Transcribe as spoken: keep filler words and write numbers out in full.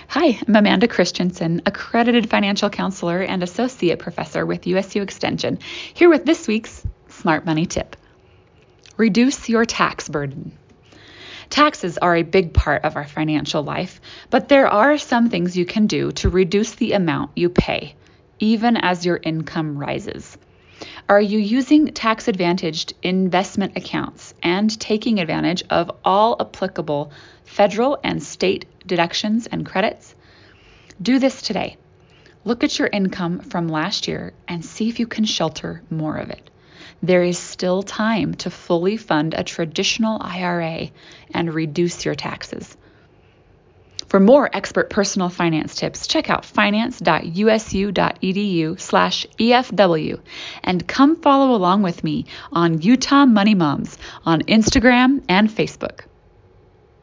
Hi, I'm Amanda Christensen, accredited financial counselor and associate professor with U S U Extension, here with this week's Smart Money Tip. Reduce your tax burden. Taxes are a big part of our financial life, but there are some things you can do to reduce the amount you pay, even as your income rises. Are you using tax-advantaged investment accounts and taking advantage of all applicable federal and state deductions and credits? Do this today. Look at your income from last year and see if you can shelter more of it. There is still time to fully fund a traditional I R A and reduce your taxes. For more expert personal finance tips, check out finance.usu.edu slash EFW and come follow along with me on Utah Money Moms on Instagram and Facebook.